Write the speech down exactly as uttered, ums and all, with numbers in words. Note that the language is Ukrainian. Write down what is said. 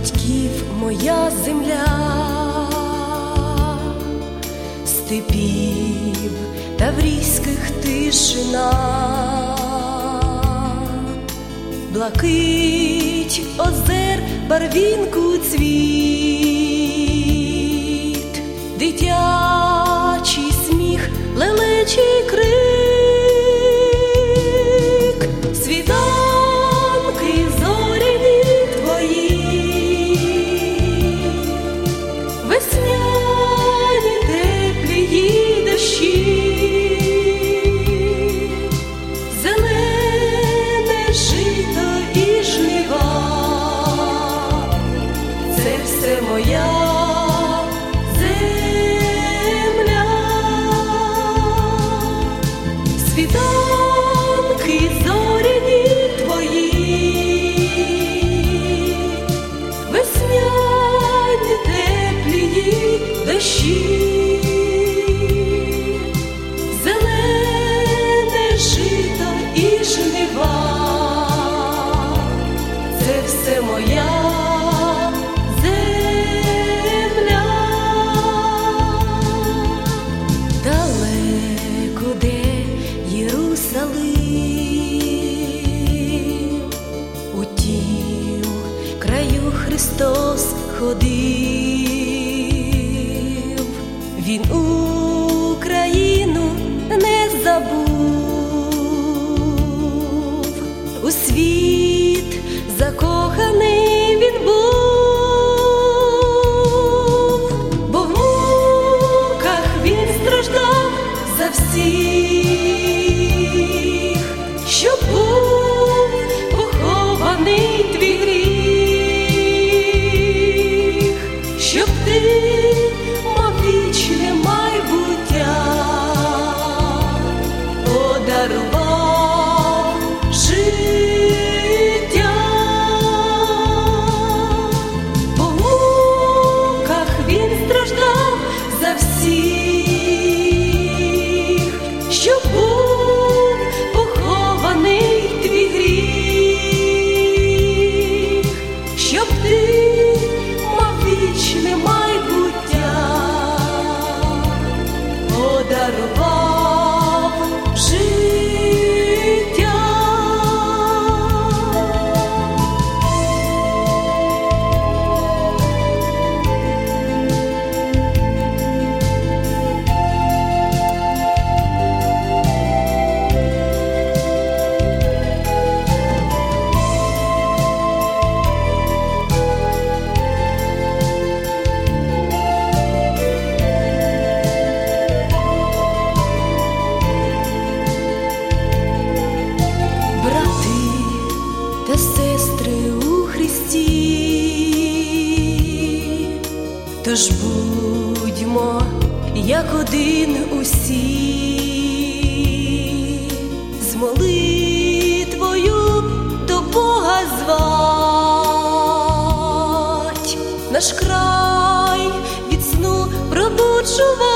батьків моя земля, степів таврійських тишина, блакить озер барвінку цвіт, дитячий сміх, лелечий крик, світанки зоряні твої, весняні теплі дощі, зелене жито і жнива, це все моя земля. Світанки зоряні твої, весняні теплі дощі, зелене жито і жнива, це все моя земля. Далеко де Єрусалим, у тім краю Христос ходив, Він Україну не забув, у світ закоханий Він був, бо в муках Він страждав за всіх, щоб був похований твій гріх, щоб ти мав вічне майбуття, подарував життя. Бо в муках Він страждав за всіх, щоб був похований твій гріх, щоб ти мав вічне майбуття, подарував життя. Та сестри у Христі, тож будьмо як один усі, з молитвою до Бога звать, наш край від сну пробуджувати.